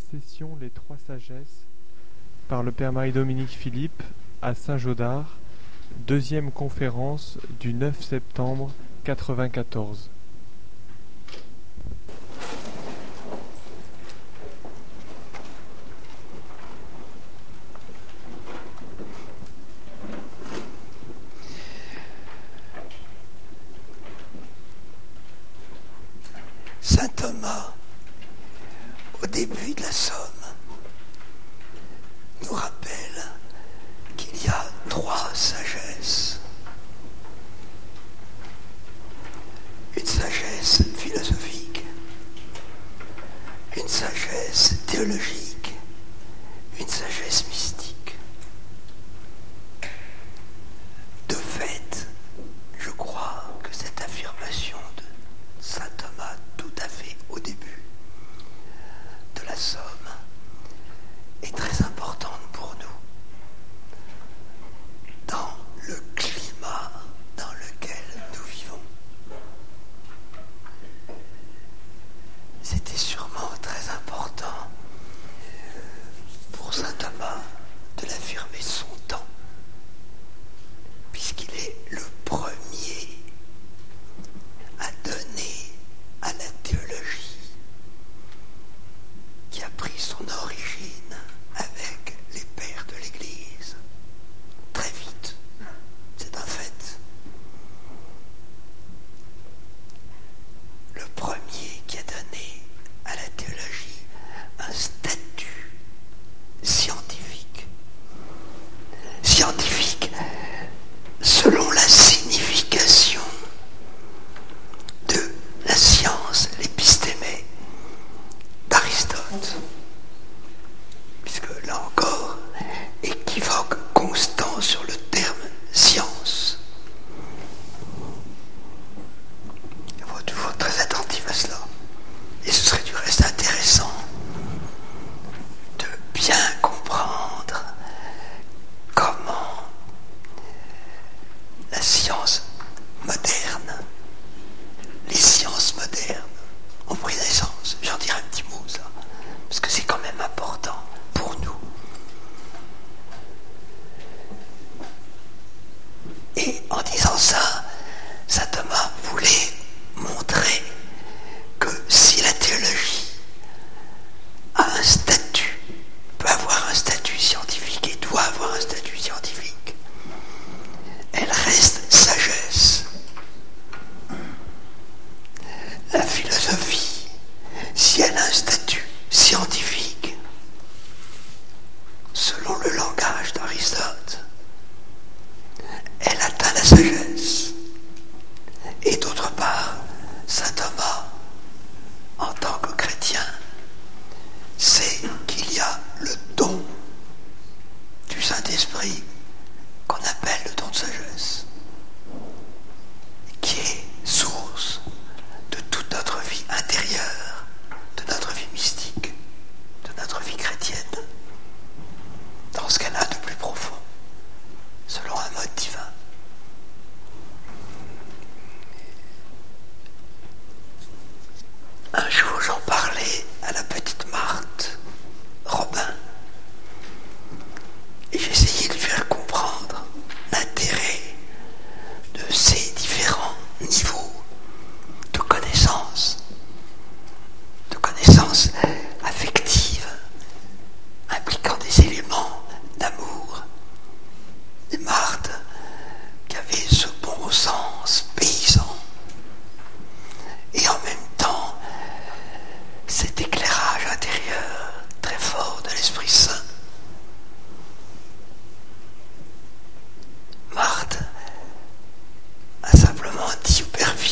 session Les Trois Sagesses par le Père Marie-Dominique Philippe à Saint-Gaudard, deuxième conférence du 9 septembre 1994. Saint Thomas, au début de la Somme, nous rappelle qu'il y a trois sagesses. Une sagesse philosophique, une sagesse théologique, une sagesse mystique. De fait, je crois que cette affirmation de Saint Thomas, tout à fait au début de la Somme, est très importante pour nous dans le climat dans lequel nous vivons. C'était sûrement très important pour Saint Thomas de l'affirmer son temps, puisqu'il est le premier à donner à la théologie qui a pris son origine avec les pères de l'Église très vite, c'est un fait. Le premier qui a donné à la théologie un statut scientifique selon la signification de la science, l'épistémé d'Aristote, puisque là encore, équivoque constant sur le terme science. Il faut toujours être très attentif à cela. Et ce serait du reste intéressant de bien comprendre comment la science moderne, les sciences modernes ont pris naissance. J'en dirai un petit mot, ça, parce que c'est quand même important pour nous. Et en disant ça, saint Thomas voulait montrer que si la théologie a un statut, peut avoir un statut scientifique et doit avoir un statut scientifique, elle reste sagesse. La philosophie, si elle a un statut scientifique, selon le langage d'Aristote, elle atteint la sagesse. Et d'autre part, saint Thomas, en tant que chrétien, sait qu'il y a le don du Saint-Esprit qu'on appelle le don de sagesse, qui est source de toute notre vie intérieure, de notre vie mystique, de notre vie chrétienne, dans ce qu'elle a de plus profond, selon un mode divin. Un jour, j'en parlais à la petite Marthe Robin, et j'essayais de lui faire comprendre l'intérêt de ces différents niveaux de connaissances affectives, impliquant des éléments d'amour. Et Marthe, qui avait ce bon sens paysan, et en même temps cet éclairage intérieur très fort de l'Esprit Saint. Marthe a simplement dit au Père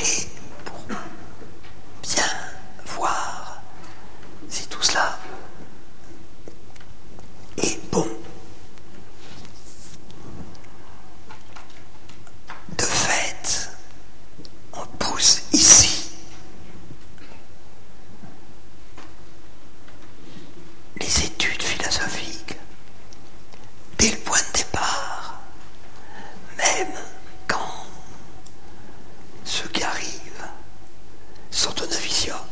Et pour bien voir si tout cela est bon, de fait, on pousse ici les études philosophiques dès le point de départ, même quand ceux qui arrivent sont au noviciat.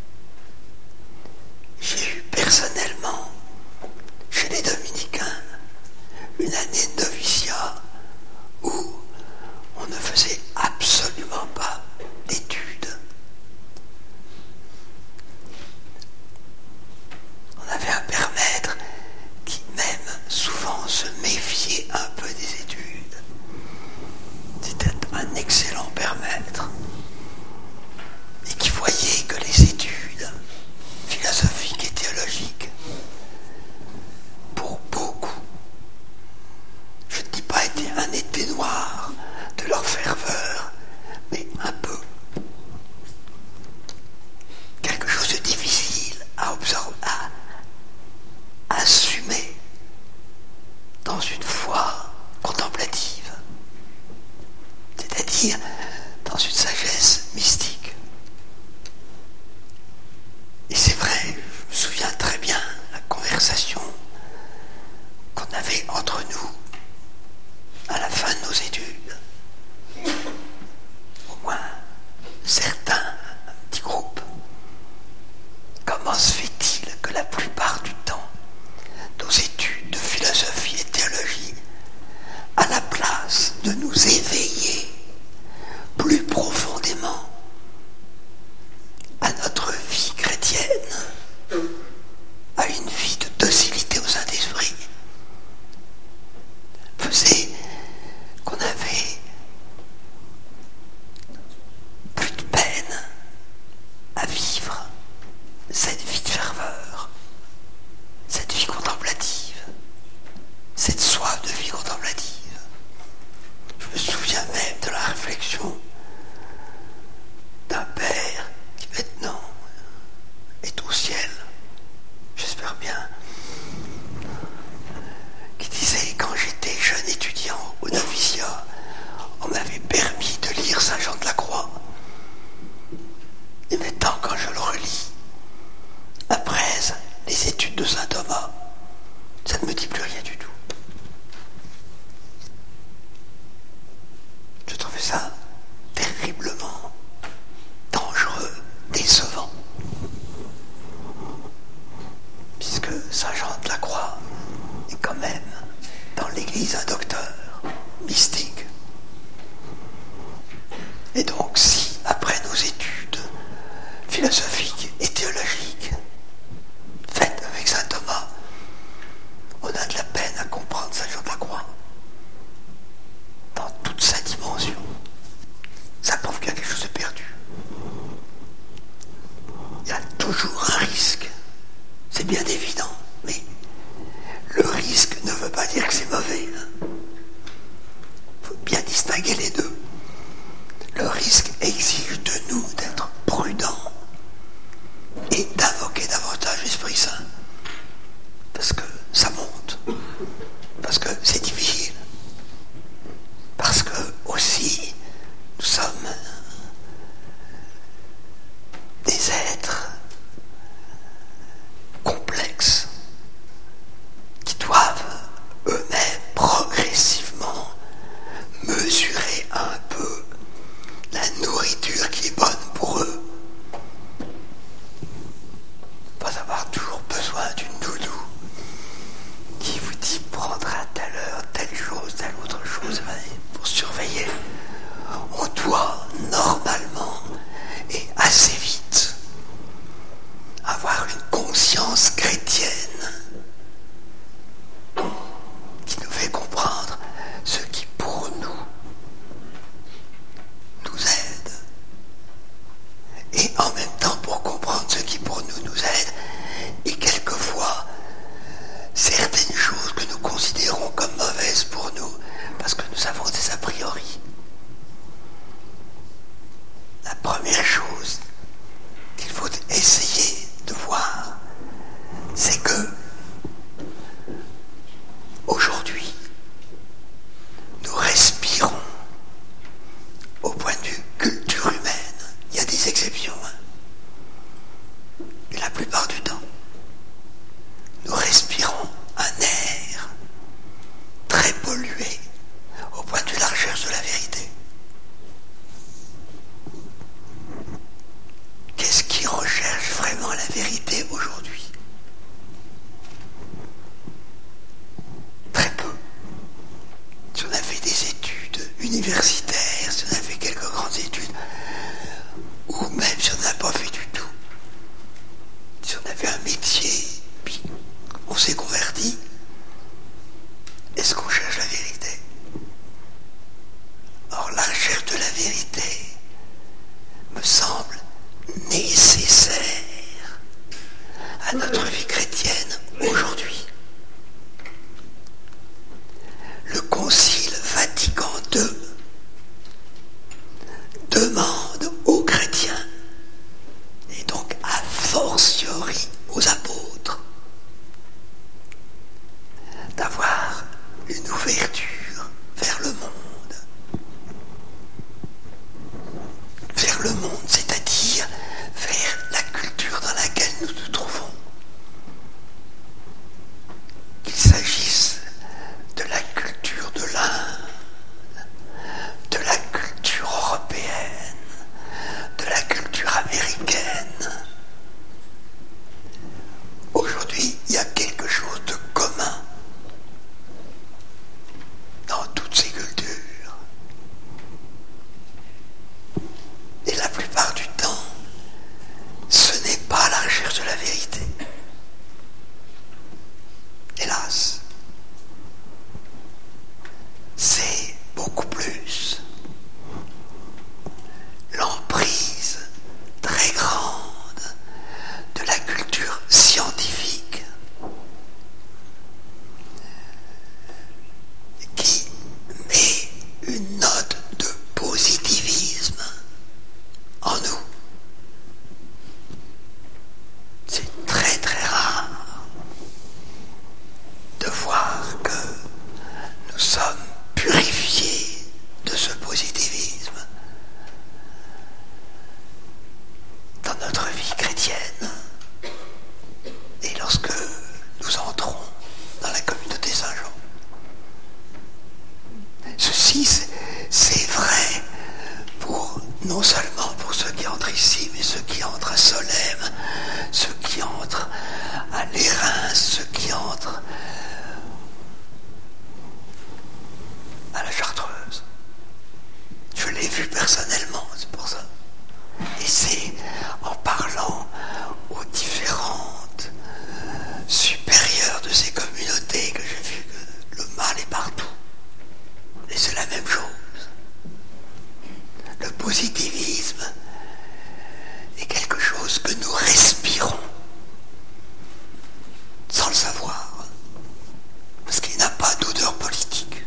J'ai eu personnellement, chez les dominicains, une année de noviciat où on ne faisait absolument pas d'études. On avait un père maître qui même souvent se méfiait un peu des études. C'était un excellent père maître et qui voyait que les études philosophiques et théologiques, pour beaucoup, je ne dis pas été un été noir de leur ferveur, mais un peu. Quelque chose de difficile à observer, à assumer dans une foi contemplative, c'est-à-dire dans une sagesse mystique. Et c'est vrai, je me souviens très bien la conversation qu'on avait entre nous à la fin de nos études. Au moins certains, un petit groupe. Comment se fait-il que la plupart du temps, nos études de philosophie et théologie, à la place de nous éveiller plus profondément à notre vie chrétienne, à une vie de docilité au Saint-Esprit, faisait qu'on avait plus de peine à vivre cette vie de ferveur, cette vie contemplative, cette soif de vie contemplative. Je me souviens même de la réflexion d'un père qui maintenant est au ciel, j'espère bien, qui disait: quand j'étais jeune étudiant au noviciat, on m'avait permis de lire Saint Jean de la Croix. Et maintenant, quand je le relis, après les études de Saint Thomas, ça ne me dit plus rien du tout. Je trouvais ça terriblement dangereux, décevant. Puisque Saint Jean de la Croix est quand même dans l'Église un docteur mystique. Et donc si, après nos études philosophiques et théologiques faites avec Saint Thomas, on a de la peine à comprendre Saint Jean de la Croix dans toute sa dimension, ça prouve qu'il y a quelque chose de perdu. Il y a toujours un risque, c'est bien évident, mais le risque ne veut pas dire que c'est mauvais. Il faut bien distinguer les deux. Le risque exige de nous d'être prudents et d'invoquer davantage l'Esprit Saint. Parce que ça monte. Parce que c'est difficile. Parce que aussi, nous sommes des êtres complexes. attention. Et la plupart du temps, nous respirons un air très pollué au point de vue de la recherche de la vérité. Qu'est-ce qui recherche vraiment la vérité aujourd'hui? Très peu. Si on a fait des études universitaires, si on a fait quelques grandes études, ou même si on n'a pas fait du tout, si on avait un métier, puis on s'est converti, est-ce qu'on cherche la vérité? Or, la recherche de la vérité me semble nécessaire à notre vie chrétienne aujourd'hui. Le Concile Vatican II demande aux chrétiens, et donc a fortiori aux apôtres, d'avoir une ouverture vers le monde. Vers le monde, c'est-à-dire vers la culture dans laquelle nous nous trouvons. Qu'il s'agisse de la culture de l'Inde, de la culture européenne, de la culture américaine. Aujourd'hui, il y a quelque chose de commun dans toutes ces cultures. Et la plupart du temps, ce n'est pas la recherche de la vérité. Hélas. C'est beaucoup plus l'emprise très grande de la culture scientifique qui met une note de positivisme en nous. C'est très très rare de voir que nous sommes purifiés de ce positivisme dans notre vie chrétienne et lorsque nous entrons dans la communauté Saint-Jean. Ceci, c'est vrai non seulement pour ceux qui entrent ici, mais ceux qui entrent à Solesmes, ceux qui entrent à Lérins, ceux qui entrent à la Chartreuse. Je l'ai vu personnellement, c'est pour ça. Et c'est en parlant aux différentes supérieures de ces communautés que j'ai vu que le mal est partout. Et c'est la même chose. Le positivisme est quelque chose que nous respirons sans le savoir, parce qu'il n'a pas d'odeur politique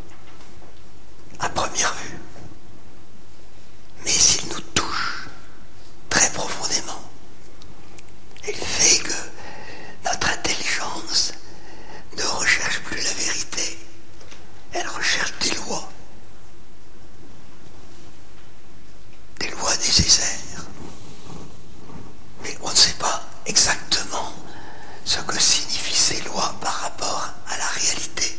à première vue, mais s'il nous touche très profondément, il fait que notre intelligence ne recherche plus la vérité, elle recherche des lois nécessaires, mais on ne sait pas exactement ce que signifient ces lois par rapport à la réalité.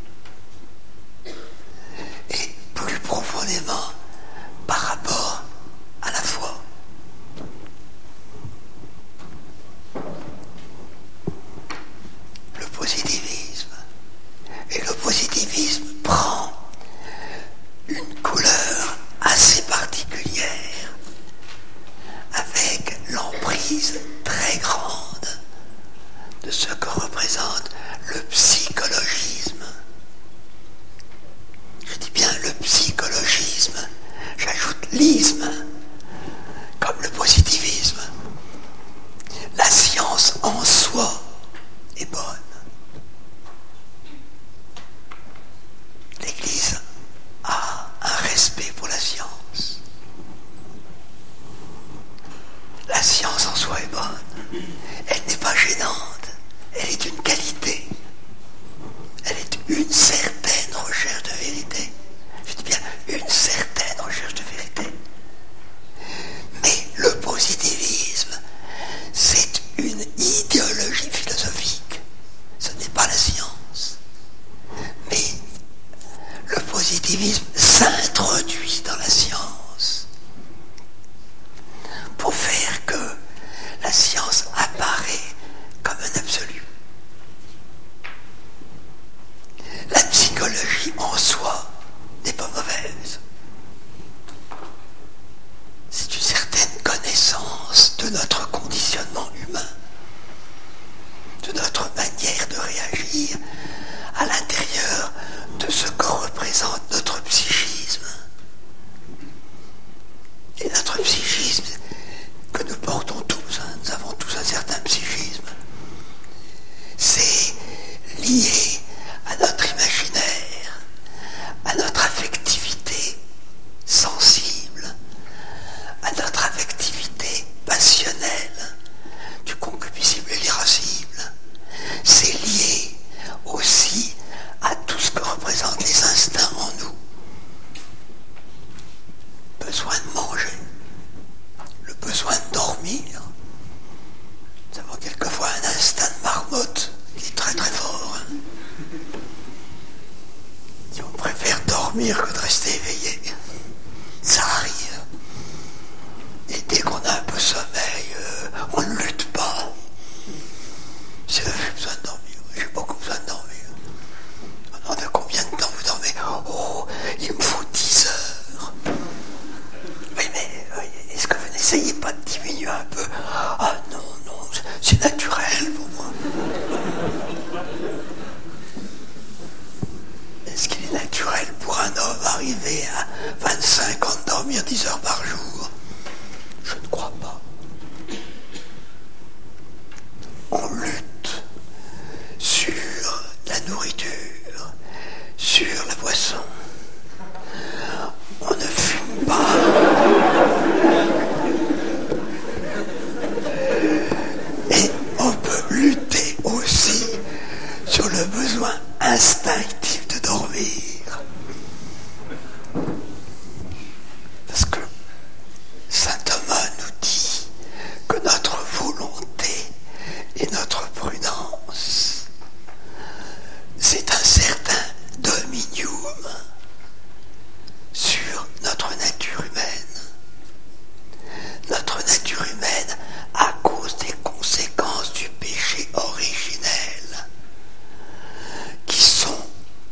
Et plus profondément par rapport à la foi. Le positivisme. Et le positivisme prend une couleur assez particulière avec l'emprise très grande de ce que représente le psychologisme. Je dis bien le psychologisme, j'ajoute l'isme, comme le positivisme. La science en soi est bonne. L'Église a un respect pour la science. La science en soi est bonne. Elle n'est pas gênante. Elle est d'une qualité. Elle est une certaine recherche de vérité. Je dis bien une certaine recherche de vérité. Mais le besoin de dormir. Nous avons quelquefois un instinct de marmotte qui est très très fort. Et on préfère dormir que de rester éveillé. Ça arrive. Et dès qu'on a un peu sommeil, on ne lutte pas. J'ai besoin de dormir, j'ai beaucoup besoin de dormir. On de combien de temps vous dormez? Oh, il me faut 10 heures. Oui, mais est-ce que vous n'essayez pas de diminuer un peu? Ah non, c'est naturel pour moi. Est-ce qu'il est naturel pour un homme arrivé à 25 ans de dormir 10 heures par jour? Je ne crois pas. On lutte sur la nourriture, sur la boisson. On ne fume pas. Et on peut lutter aussi sur le besoin instinctif de dormir. Parce que saint Thomas nous dit que notre volonté et notre prudence, c'est un certain dominium sur notre nature humaine. Notre nature humaine, à cause des conséquences du péché originel, qui sont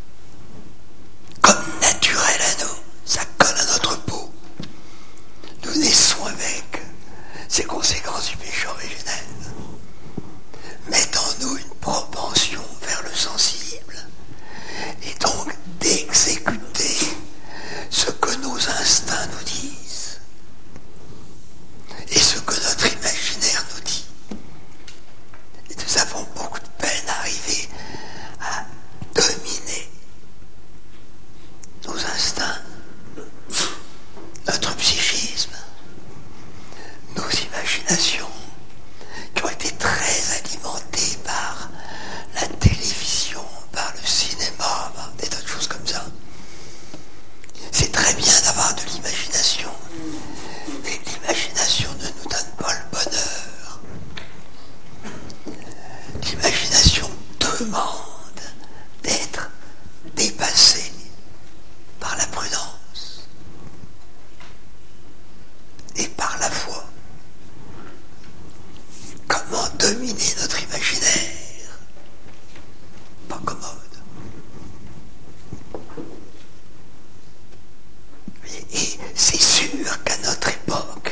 comme naturelles à nous, ça colle à notre peau. Nous naissons avec ces conséquences du péché originel. Mettons-nous une propension vers le sensible, et donc d'exécuter ce que nos instincts nous disent, et ce que notre imaginaire nous dit. Et nous avons beaucoup de peine à arriver à dominer nos instincts, notre psychisme, nos imaginations, qui ont été très alimentées par la télévision, par le cinéma, par des tas de choses comme ça. C'est très bien d'avoir de l'imagination, mais l'imagination ne nous donne pas le bonheur. L'imagination demande d'être dépassée par la prudence et par la foi. Comment dominer notre imaginaire? Pas commode. Et c'est sûr qu'à notre époque,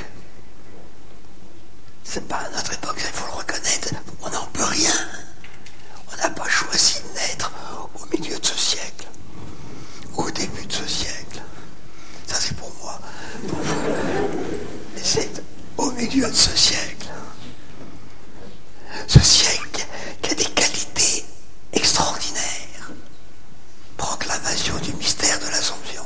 c'est pas à notre époque, il faut le reconnaître, on n'en peut rien. On n'a pas choisi de naître au milieu de ce siècle, au début de ce siècle. Ça c'est pour moi. Pour vous, mais c'est au milieu de ce siècle. Ce siècle qui a des qualités extraordinaires. Proclamation du mystère de l'Assomption.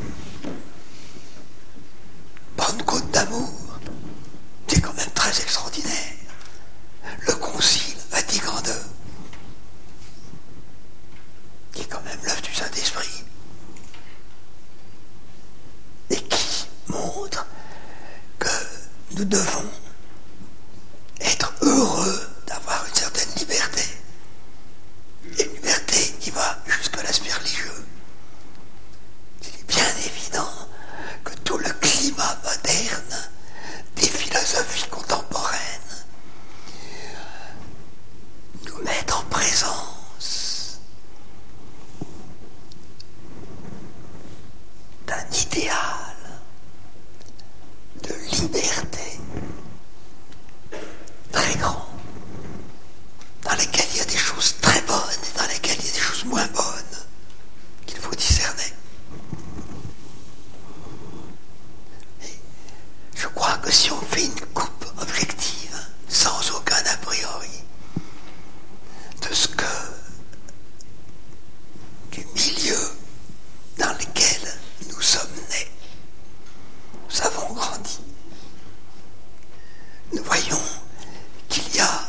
Pentecôte d'amour, c'est quand même très extraordinaire. Le Concile Vatican II, qui est quand même l'œuvre du Saint-Esprit, et qui montre que nous devons être heureux d'avoir une certaine liberté. Et une liberté qui va jusqu'à l'aspect religieux. Il est bien évident que tout le climat moderne des philosophies contemporaines nous met en présence d'un idéal de liberté très grand, dans lesquels il y a des choses très bonnes et dans lesquelles il y a des choses moins bonnes qu'il faut discerner. Et je crois que si on fait une coupe objective, sans aucun a priori, de ce que du milieu dans lequel nous sommes nés, nous avons grandi, nous voyons qu'il y a,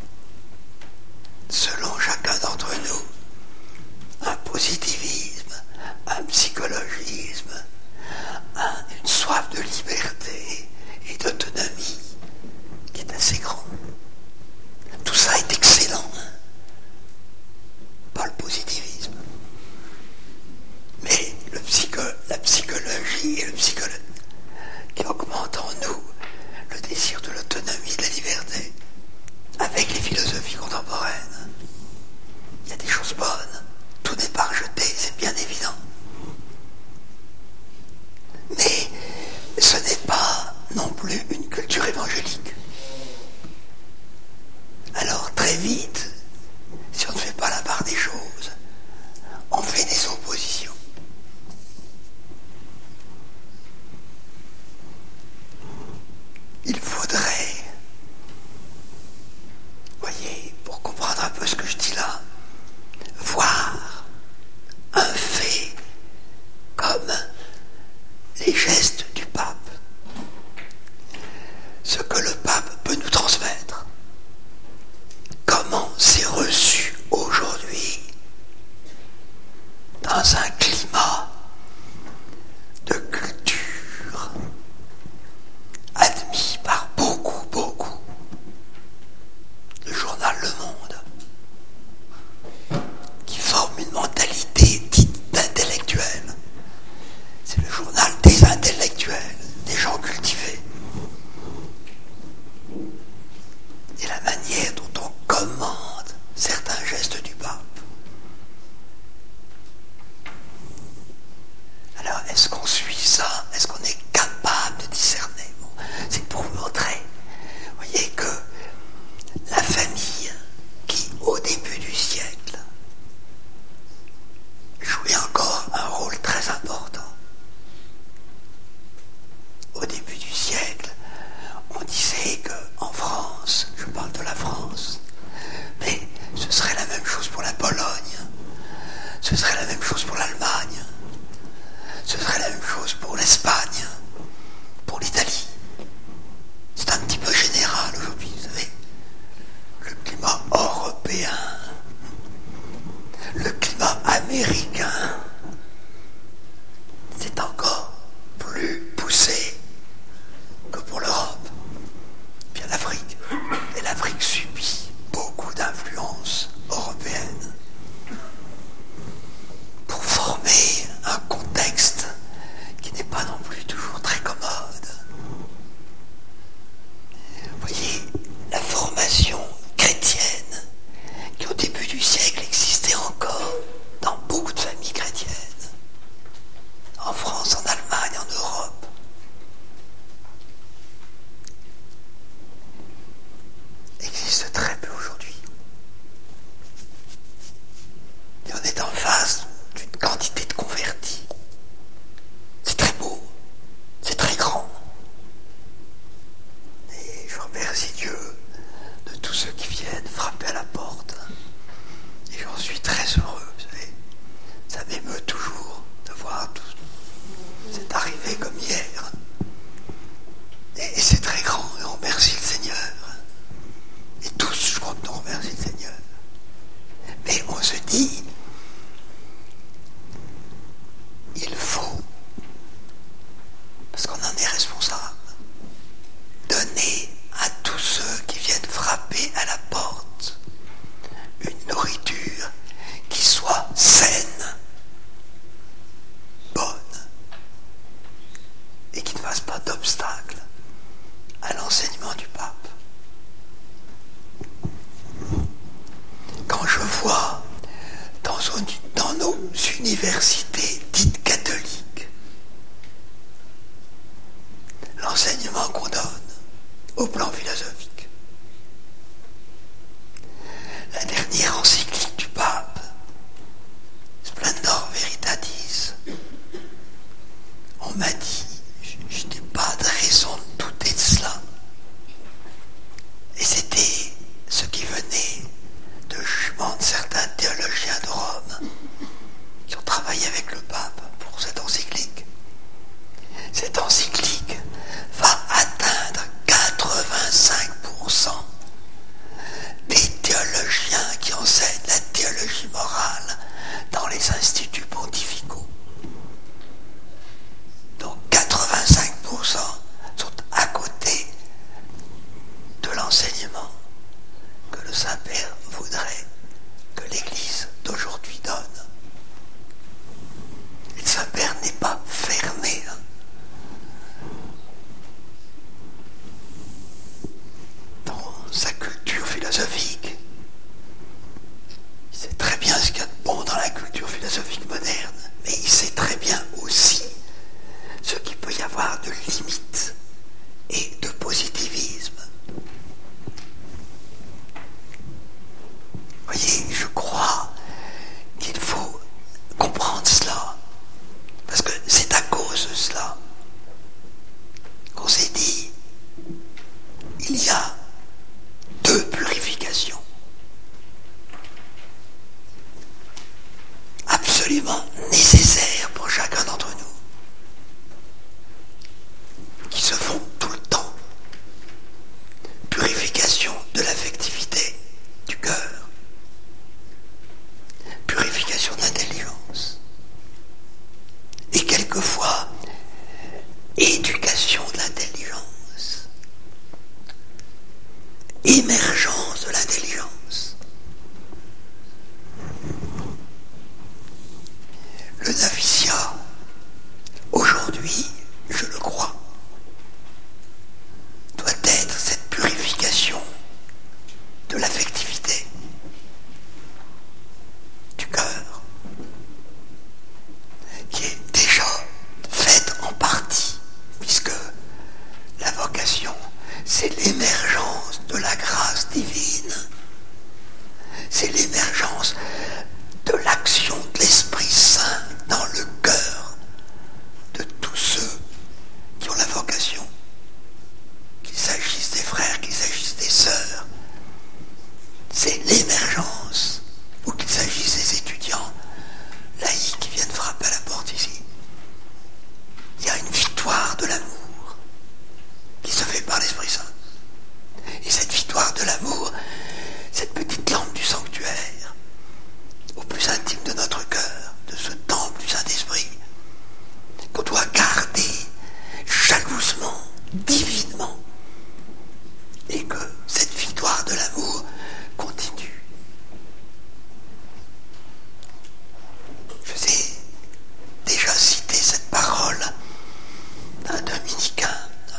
selon chacun d'entre nous, un positivisme, un psychologisme, une soif de liberté et d'autonomie plus une culture évangélique. Alors très vite, si on ne fait pas la part des choses, on fait des oppositions. Il faudrait, voyez, pour comprendre un peu ce que je dis là, voir un fait comme les gestes du pape. Ce que le pape peut nous transmettre. Comment c'est reçu aujourd'hui dans un climat de culture admis par beaucoup. Le journal Le Monde, qui forme une mentalité dite d'intellectuels. C'est le journal des intellectuels, des gens cultivés. Et la manière dont on commande certains gestes du pape. Alors, est-ce qu'on suit ça? Est-ce qu'on est capable de discerner? Bon, c'est pour vous montrer, voyez, que la famille qui, au début du siècle, jouait encore un rôle très important. Au début du siècle, on disait qu'en France, je parle de la France, mais ce serait la même chose pour la Pologne, ce serait la même chose pour l'Allemagne, ce serait la même chose pour l'Espagne, pour l'Italie. C'est un petit peu général aujourd'hui, vous savez. Le climat européen, le climat américain, c'est encore plus poussé que pour l'Europe. Puis en Afrique. Et l'Afrique subit beaucoup d'influences européennes pour former un contexte qui n'est pas non plus toujours très commode. Vous voyez, la formation chrétienne qui au début du siècle existait encore dans beaucoup de familles chrétiennes, en France, en Allemagne, en Europe, existe très peu aujourd'hui. Et on est en face d'une quantité de convertis. C'est très beau, c'est très grand. Et je remercie Dieu de tous ceux qui viennent frapper à la porte. Et j'en suis très heureux, vous savez. Ça m'émeut toujours de voir tout. C'est arrivé comme hier. Et c'est très grand, et on remercie le Seigneur. Et tous, je crois que nous remercions le Seigneur. Mais on se dit, il faut, parce qu'on en est responsable, donner à tous ceux qui viennent frapper à la porte une nourriture qui soit saine, bonne, et qui ne fasse pas d'obstacle à l'enseignement du pape. Quand je vois dans nos universités dites catholiques l'enseignement qu'on donne au plan philosophique, la dernière encyclique du pape, Splendor Veritatis, on m'a dit, je n'ai pas de raison de douter de cela, et c'était ce qui venait de jugement de certains théologiens de Rome qui ont travaillé avec le pape pour cette encyclique. Cette encyclique va atteindre 85% il y a deux purifications absolument nécessaires pour chacun d'entre nous, qui se font tout le temps. Purification de l'affectivité du cœur, purification de l'intelligence, et quelquefois éducation de l'intelligence, émergence de l'intelligence. Le noviciat, aujourd'hui, je le crois, doit être cette purification de l'affectivité du cœur, qui est déjà faite en partie, puisque la vocation, c'est l'émergence de la grâce divine, c'est l'émergence de l'action de l'Esprit Saint dans le cœur de tous ceux qui ont la vocation, qu'il s'agisse des frères, qu'il s'agisse des sœurs. C'est l'émergence, ou qu'il s'agisse des étudiants laïcs qui viennent frapper à la porte ici. Il y a une victoire de l'amour qui se fait par l'Esprit Saint. Et cette victoire de l'amour, cette petite lampe du sanctuaire, au plus intime de notre cœur, de ce temple du Saint-Esprit, qu'on doit garder jalousement, divinement, et que cette victoire de l'amour continue. Je vous ai déjà cité cette parole d'un dominicain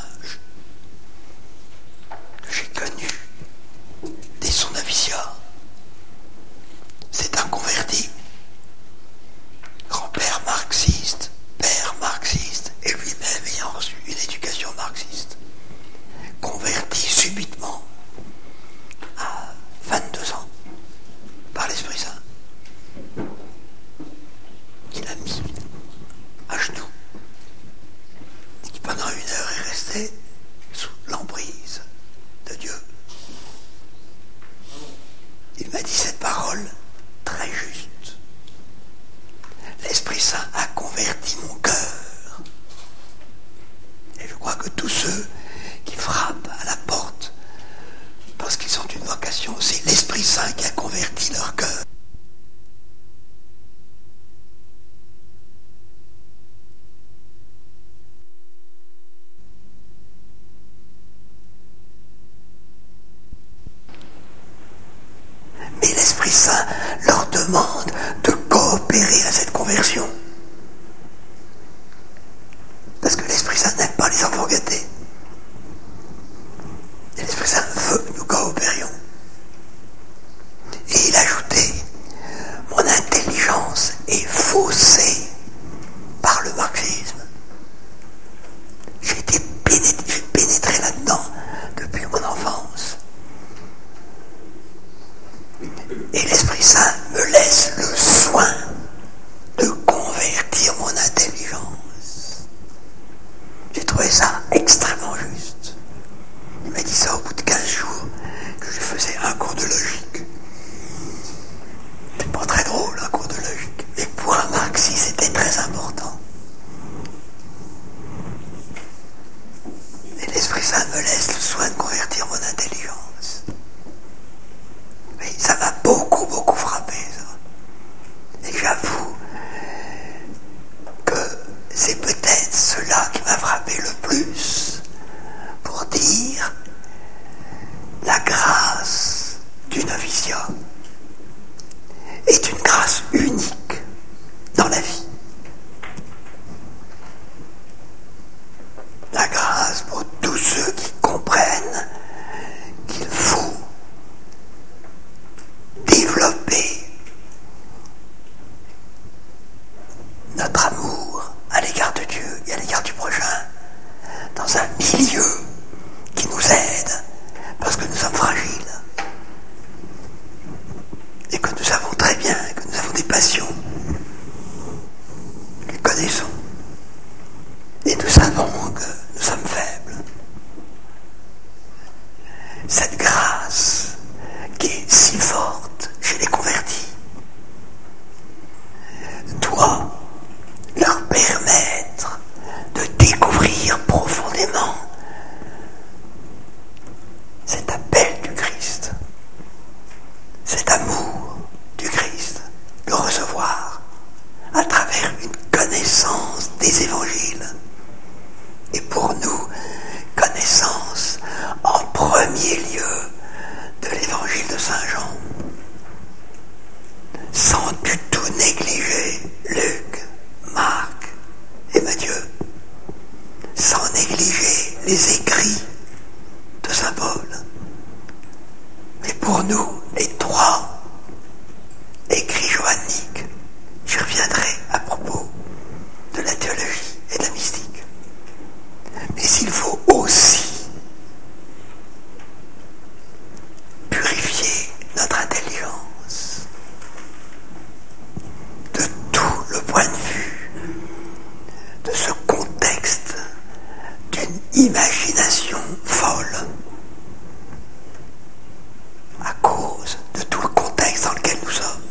que j'ai connu dès son noviciat. C'est un converti, grand-père marxiste, père marxiste, et lui-même ayant reçu une éducation marxiste, converti subitement à 22 ans par l'Esprit Saint, qu'il a mis à genoux, et qui pendant 1 heure est resté sous l'emprise de Dieu. Il m'a dit cette parole très juste. L'Esprit Saint a converti mon cœur. Et je crois que tous ceux qui frappent à la porte parce qu'ils ont une vocation, c'est l'Esprit Saint qui a converti leur cœur. Mais l'Esprit Saint leur demande de coopérer à cette conversion. Parce que l'Esprit Saint n'aime pas les enfants gâtés. Et l'Esprit Saint veut que nous coopérions. Et il ajoutait, mon intelligence est faussée par le marxisme. J'ai pénétré là-dedans depuis mon enfance. Et l'Esprit Saint me laisse le soin de convertir mon intelligence. J'ai trouvé ça extrêmement juste. Il m'a dit ça au bout de 15 jours que je faisais un cours de logique. C'est pas très drôle, un cours de logique. Mais pour un marxiste, c'était très important. Et l'Esprit Saint me laisse le soin de convertir mon intelligence. Mais ça m'a beaucoup frappé, ça. Et j'avoue que c'est peut-être cela qui m'a frappé le plus pour dire la grâce du noviciat est une grâce unique dans la vie. La grâce pour tous ceux qui comprennent premier lieu de l'évangile de Saint Jean, sans du tout négliger Luc, Marc et Matthieu, sans négliger les écrits de Saint Paul. Mais pour nous, les trois écrits johanniques, j'y reviendrai à propos de la théologie et de la mystique. Mais il faut aussi purifier notre intelligence de tout le point de vue de ce contexte d'une imagination folle, à cause de tout le contexte dans lequel nous sommes.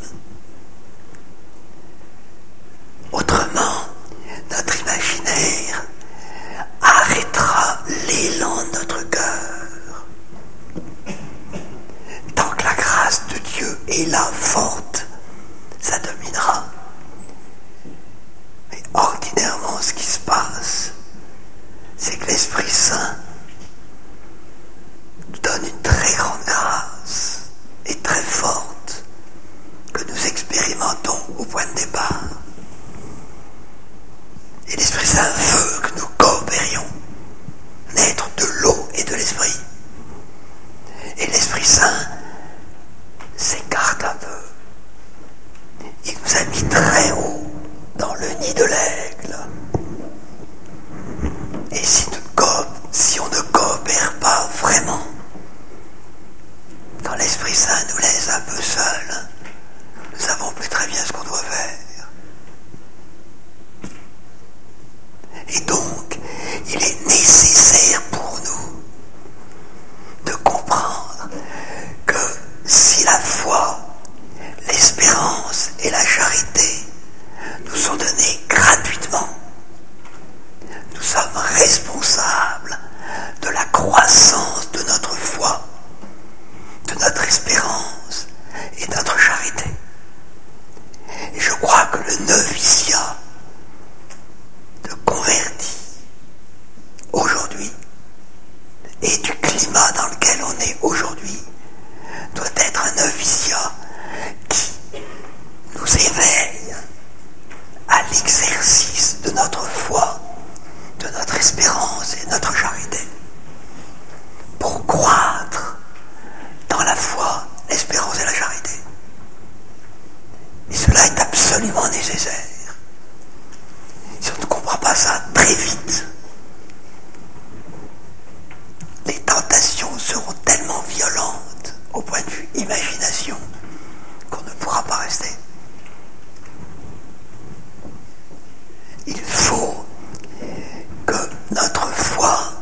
Autrement, notre imaginaire arrêtera l'élan de notre cœur. Tant que la grâce de Dieu est là, forte, ça dominera. Mais ordinairement, ce qui se passe, c'est que l'Esprit Saint nous donne une très grande grâce et très forte que nous expérimentons au point de départ. Et l'Esprit Saint veut que nous coopérions, naître de l'eau et de l'Esprit. Et l'Esprit Saint s'écarte un peu. Il nous a mis très haut dans le nid de l'aigle. Et si on ne coopère pas vraiment, quand l'Esprit Saint nous laisse un peu seuls, nous ne savons plus très bien ce qu'on doit faire. Et donc, il est nécessaire pour nous de comprendre que si la foi, l'espérance et la charité nous sont donnés gratuitement, nous sommes responsables de la croissance de notre foi, de notre espérance et de notre charité. Et je crois que le noviciat de convertis aujourd'hui et du climat dans lequel on est aujourd'hui doit être un noviciat qui nous éveille à l'exercice de notre foi, de notre espérance et de notre charité, pour croître dans la foi, l'espérance et la charité. Et cela est absolument nécessaire. Si on ne comprend pas ça très vite, les tentations seront tellement violentes au point de vue imagination qu'on ne pourra pas rester. Il faut que notre foi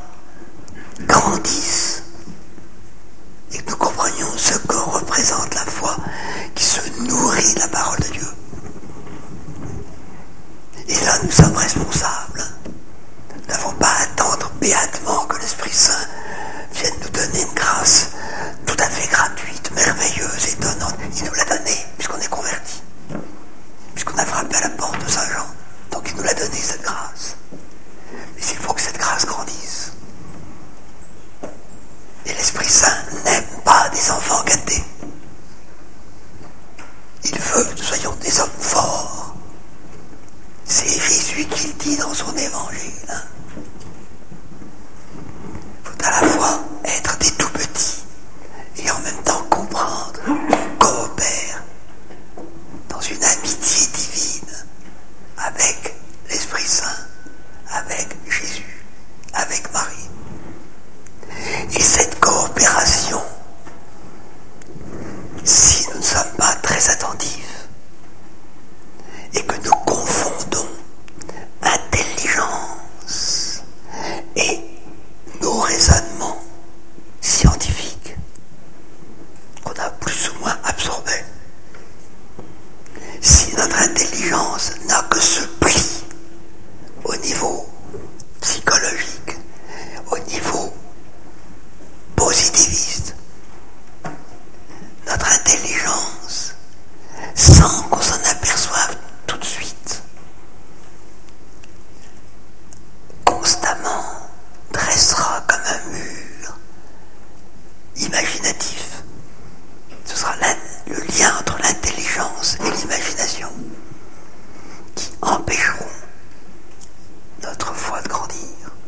imaginatif. Ce sera le lien entre l'intelligence et l'imagination qui empêcheront notre foi de grandir.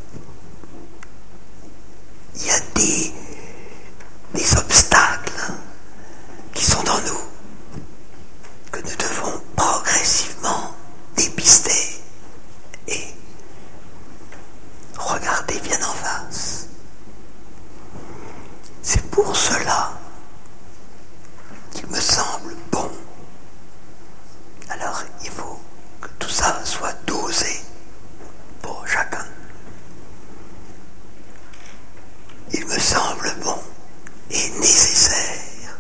Il y a des obstacles qui sont en nous, que nous devons progressivement dépister et regarder bien en face. C'est pour cela qu'il me semble bon. Alors il faut que tout ça soit dosé pour chacun. Il me semble bon et nécessaire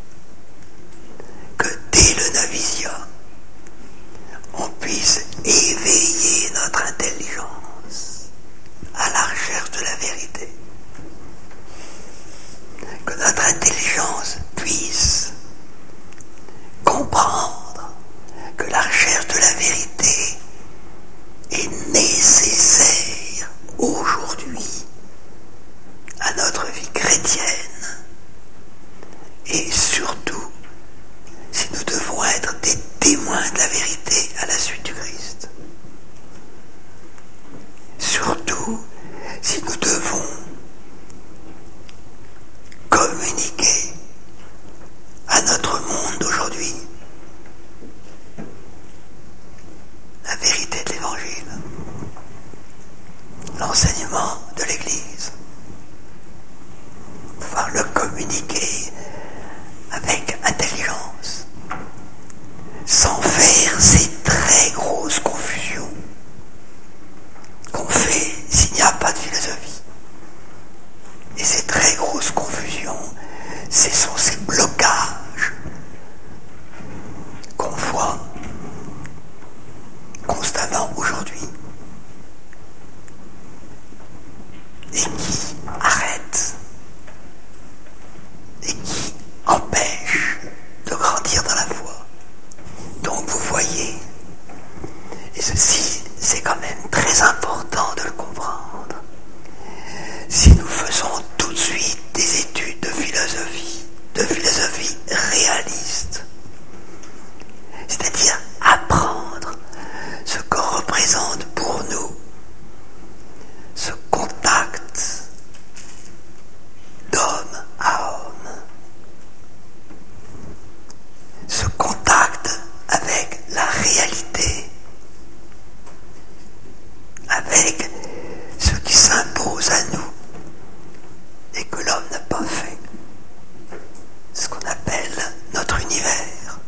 que dès le noviciat, on puisse éveiller notre intelligence à la recherche de la vérité. Que notre intelligence puisse comprendre que la recherche de la vérité est nécessaire aujourd'hui à notre vie chrétienne, et surtout si nous devons être des témoins de la vérité à la suite du Christ. Surtout si nous devons communiquer à notre monde d'aujourd'hui la vérité de l'Évangile, l'enseignement de l'Église, pouvoir le communiquer avec intelligence, sans faire ces très grosses confusions qu'on fait s'il n'y a pas de philosophie. Et ces très grosses confusions, ce sont ces blocages qu'on voit constamment aujourd'hui et qui arrêtent et qui empêchent de grandir dans la foi. Donc vous voyez, et ceci c'est quand même très important de le comprendre, si nous faisons tout de suite des études de philosophie réaliste, c'est-à-dire apprendre ce que représente pour nous ce contact d'homme à homme, ce contact avec la réalité, avec ce qui s'impose à nous et que l'homme n'a pas fait, ce qu'on appelle notre univers,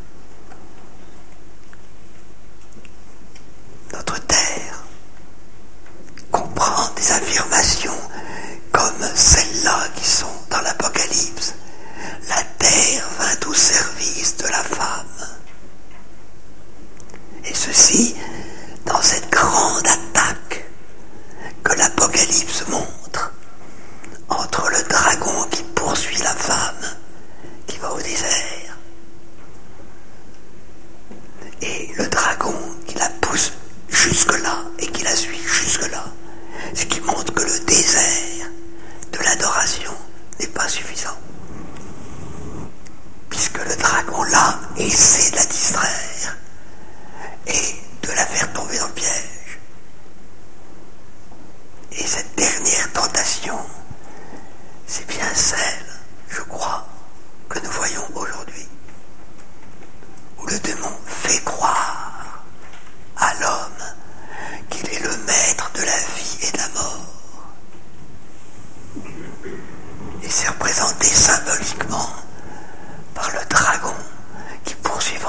notre terre. Comprendre des affirmations comme celles-là qui sont dans l'Apocalypse. La terre vint au service de la femme. Et ceci dans cette grande attaque que l'Apocalypse montre entre le dragon qui poursuit la femme qui va au désert et le dragon qui la pousse jusque-là et qui la suit jusque-là. Ce qui montre que le désert de l'adoration n'est pas suffisant. Puisque le dragon là essaie de la distraire et de la faire tomber dans le piège. Et cette dernière tentation, c'est bien celle, je crois, que nous voyons aujourd'hui, où le démon fait croire à l'homme qu'il est le maître de la vie et de la mort. Et c'est représenté symboliquement par le dragon qui poursuivra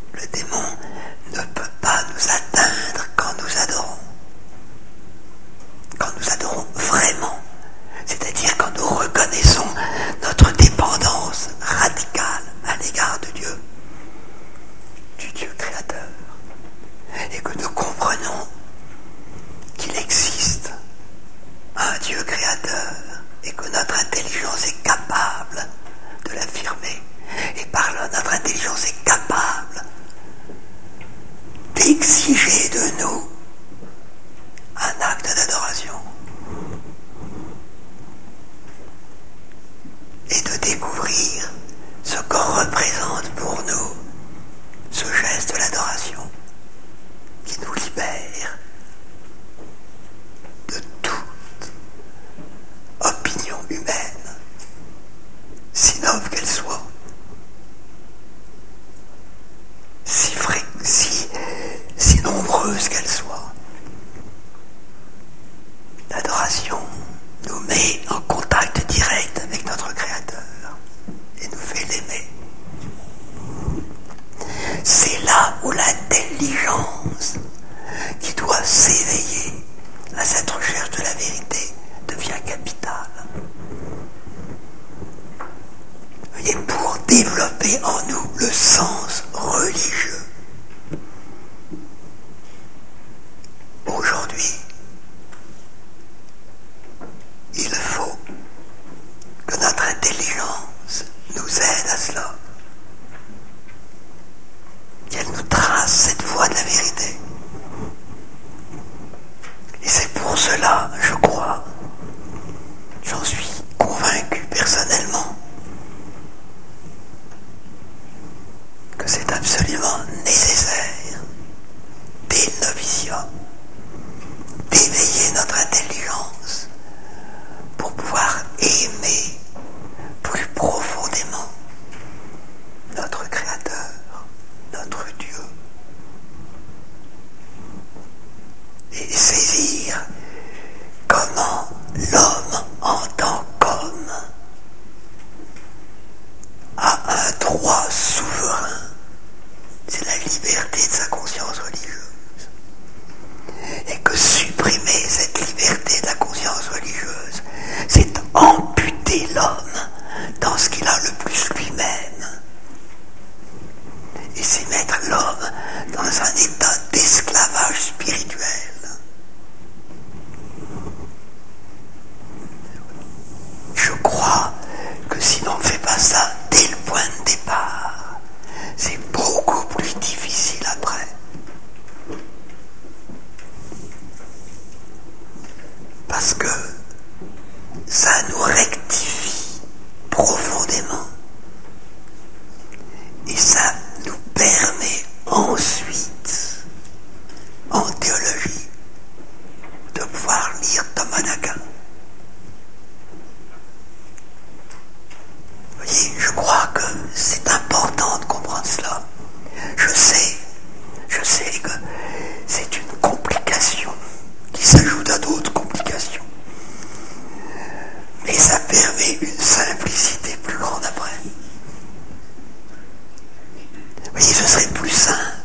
Le démon ne peut pas nous atteindre quand nous adorons. Quand nous adorons vraiment, c'est-à-dire quand nous reconnaissons notre dépendance radicale à l'égard de Dieu, du Dieu créateur, et que nous comprenons qu'il existe un Dieu créateur et que notre intelligence est capable de l'affirmer. Et par là, notre intelligence est capable d'exiger de nous un acte d'adoration et de découvrir ce que représente pour nous ce geste de l'adoration qui nous libère de toute opinion humaine, si noble qu'elle soit, si nombreuse qu'elle soit. L'adoration nous met en contact direct avec notre Créateur et nous fait l'aimer. C'est là où l'intelligence qui doit s'éveiller à cette recherche de la vérité devient capitale. Et pour développer en nous le sens religieux, aujourd'hui, il faut que notre intelligence nous aide à cela, qu'elle nous trace cette voie de la vérité. Et c'est pour cela, je crois, j'en suis convaincu personnellement, que c'est absolument nécessaire, dès le noviciat, d'éveiller notre intelligence pour pouvoir aimer plus profondément notre Créateur, notre Dieu, et saisir comment l'homme en tant qu'homme a un droit souverain, c'est la liberté de sa conscience religieuse. Et que supprimer cette liberté de la conscience religieuse, c'est amputer l'homme dans ce qu'il a le plus lui-même. Et c'est mettre l'homme dans un état d'esclavage spirituel. Je crois que si l'on ne fait pas ça dès le point de départ, c'est beaucoup plus difficile après. Parce que ça nous rectifie profondément. Et ça nous permet ensuite, en théologie, de pouvoir lire Thomas d'Aquin. Vous voyez, je crois que c'est important de comprendre cela. Je sais que c'est une complication qui s'ajoute à d'autres complications. Mais ça permet une simplicité plus grande après. Vous voyez, ce serait plus simple